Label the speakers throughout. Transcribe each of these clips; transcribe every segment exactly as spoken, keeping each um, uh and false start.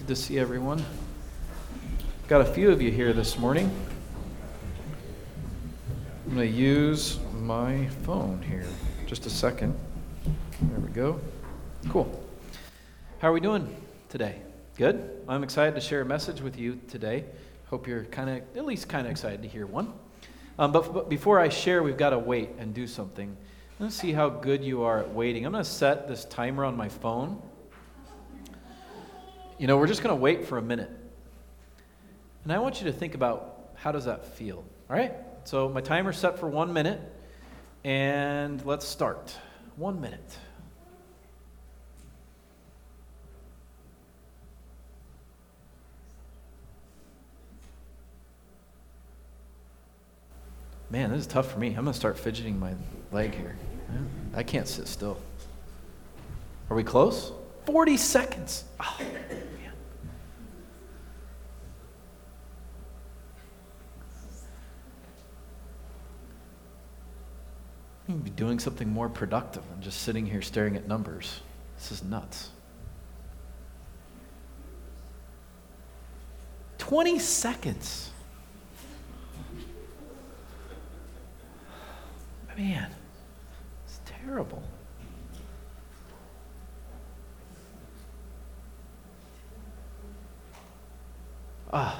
Speaker 1: Good to see everyone. Got a few of you here this morning. I'm going to use my phone here. Just a second. There we go. Cool. How are we doing today? Good? I'm excited to share a message with you today. Hope you're kind of, at least kind of excited to hear one. Um, but, but before I share, we've got to wait and do something. Let's see how good you are at waiting. I'm going to set this timer on my phone. You know, we're just going to wait for a minute. And I want you to think about, how does that feel? All right? So my timer's set for one minute. And let's start. One minute. Man, this is tough for me. I'm going to start fidgeting my leg here. I can't sit still. Are we close? forty seconds. Oh, man. I'm going to be doing something more productive than just sitting here staring at numbers. This is nuts. twenty seconds. Man, it's terrible. Ah.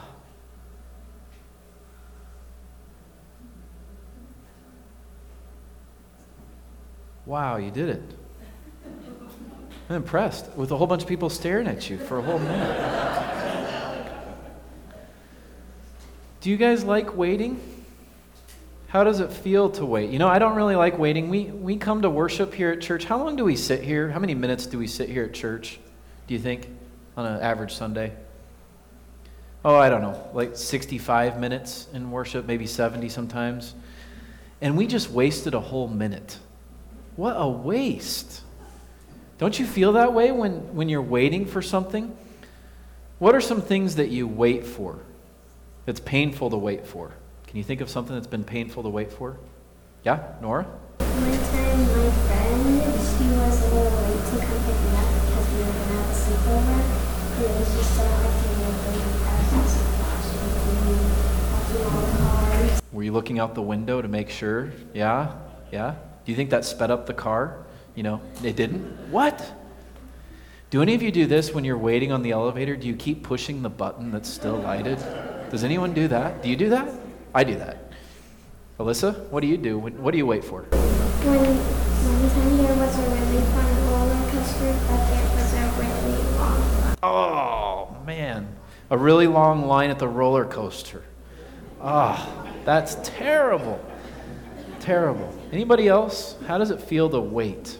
Speaker 1: Wow, you did it. I'm impressed with a whole bunch of people staring at you for a whole minute. Do you guys like waiting? How does it feel to wait? You know, I don't really like waiting. We we come to worship here at church. How long do we sit here? How many minutes do we sit here at church, do you think, on an average Sunday? Oh, I don't know, like sixty-five minutes in worship, maybe seventy sometimes. And we just wasted a whole minute. What a waste. Don't you feel that way when, when you're waiting for something? What are some things that you wait for that's painful to wait for? Can you think of something that's been painful to wait for? Yeah, Nora?
Speaker 2: One time my friend, she was a little late to come pick me up because we were going to have a sleepover. And it was just so hard to make them presents and watching all the cars.
Speaker 1: Were you looking out the window to make sure? Yeah? Yeah? Do you think that sped up the car? You know, it didn't? What? Do any of you do this when you're waiting on the elevator? Do you keep pushing the button that's still lighted? Does anyone do that? Do you do that? I do that. Alyssa, what do you do? What do you wait for?
Speaker 2: When one time there was a really fun roller coaster, but it was a really long one.
Speaker 1: Oh, man. A really long line at the roller coaster. Ah, oh, that's terrible. Terrible. Anybody else? How does it feel to wait?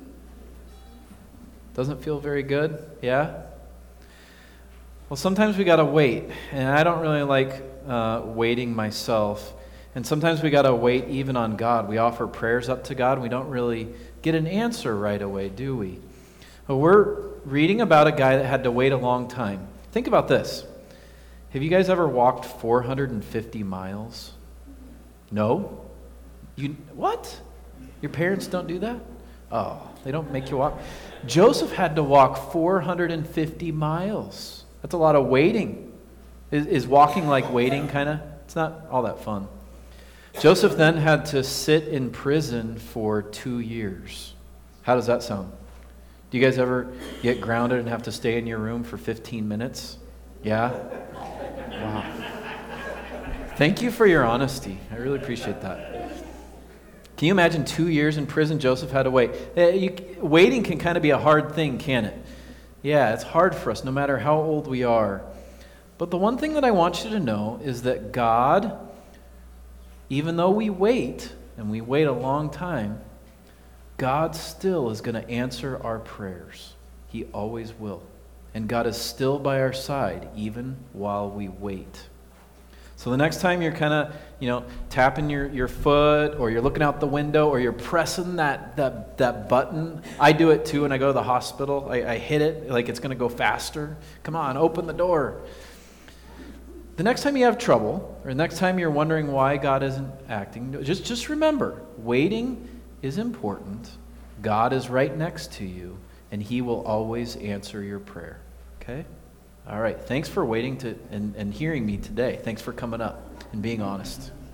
Speaker 1: Doesn't feel very good? Yeah? Well, sometimes we got to wait, and I don't really like uh, waiting myself. And sometimes we got to wait even on God. We offer prayers up to God, and we don't really get an answer right away, do we? Well, we're reading about a guy that had to wait a long time. Think about this. Have you guys ever walked four hundred fifty miles? No? You what? Your parents don't do that? Oh, they don't make you walk. Joseph had to walk four hundred fifty miles. That's a lot of waiting. Is, is walking like waiting, kind of? It's not all that fun. Joseph then had to sit in prison for two years. How does that sound? Do you guys ever get grounded and have to stay in your room for fifteen minutes? Yeah? Wow. Thank you for your honesty. I really appreciate that. Can you imagine two years in prison Joseph had to wait? Uh, you, waiting can kind of be a hard thing, can it? Yeah, it's hard for us no matter how old we are. But the one thing that I want you to know is that God, even though we wait, and we wait a long time, God still is going to answer our prayers. He always will. And God is still by our side even while we wait. So the next time you're kind of, you know, tapping your, your foot, or you're looking out the window, or you're pressing that that that button. I do it too when I go to the hospital. I, I hit it like it's going to go faster. Come on, open the door. The next time you have trouble, or the next time you're wondering why God isn't acting, just, just remember, waiting is important. God is right next to you, and He will always answer your prayer. Okay? All right. Thanks for waiting to and, and hearing me today. Thanks for coming up and being honest.